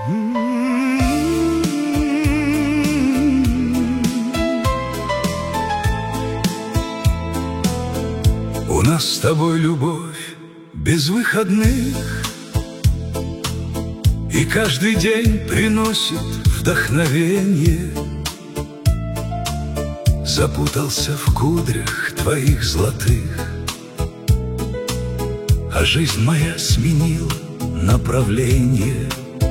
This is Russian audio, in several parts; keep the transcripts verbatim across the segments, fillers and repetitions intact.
У нас с тобой любовь без выходных, и каждый день приносит вдохновение. Запутался в кудрях твоих золотых, а жизнь моя сменила направление.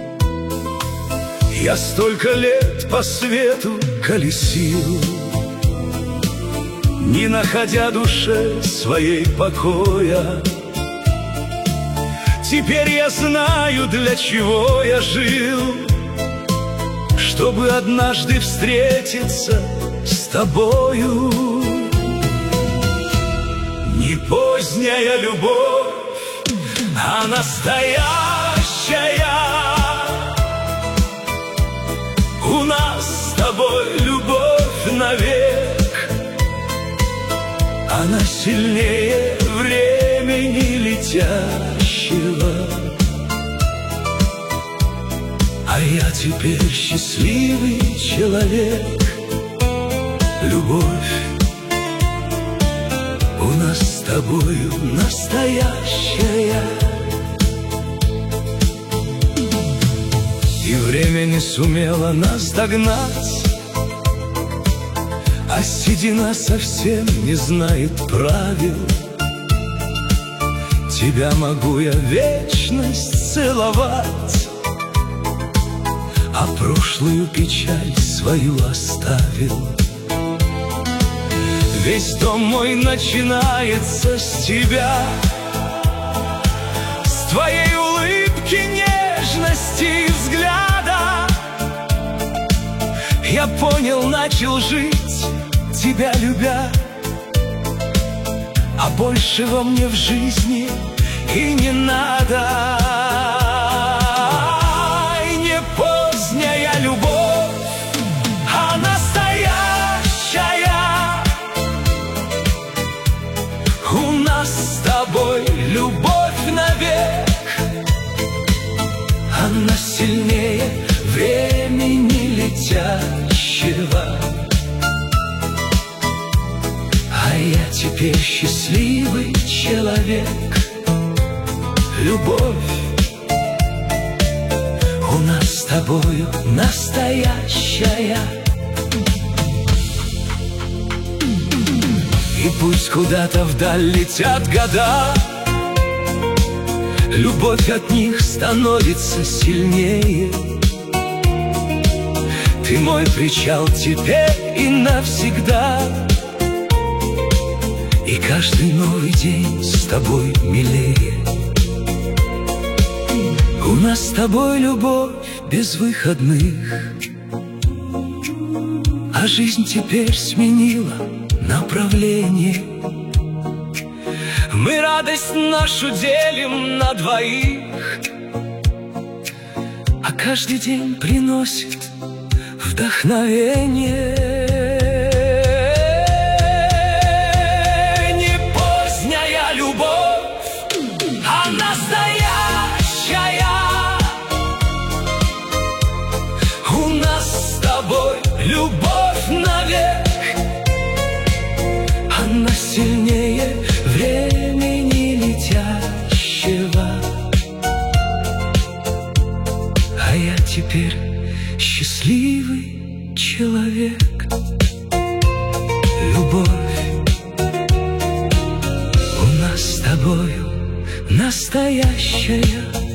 Я столько лет по свету колесил, не находя душе своей покоя. Теперь я знаю, для чего я жил, чтобы однажды встретиться с тобою. Не поздняя любовь, а настоящая. У нас с тобой любовь навек, она сильнее времени летящего. А я теперь счастливый человек. Любовь у нас с тобою настоящая. И время не сумело нас догнать, а седина совсем не знает правил. Тебя могу я вечность целовать, а прошлую печаль свою оставил. Весь дом мой начинается с тебя, с твоей улыбки, нежности и взгляда. Я понял, начал жить, тебя любя, а большего мне в жизни и не надо. И не поздняя любовь, а настоящая. У нас с тобой любовь навек, она сильнее времени летящего. А я теперь счастливый человек. Любовь у нас с тобою настоящая. И пусть куда-то вдаль летят года, любовь от них становится сильнее. Ты мой причал теперь и навсегда, и каждый новый день с тобой милее. У нас с тобой любовь без выходных, а жизнь теперь сменила направление. Мы радость нашу делим на двоих, а каждый день приносит вдохновение. Не поздняя любовь, а настоящая. У нас с тобой любовь навек, она сильнее времени летящего. А я теперь счастливый человек. Любовь у нас с тобою настоящая.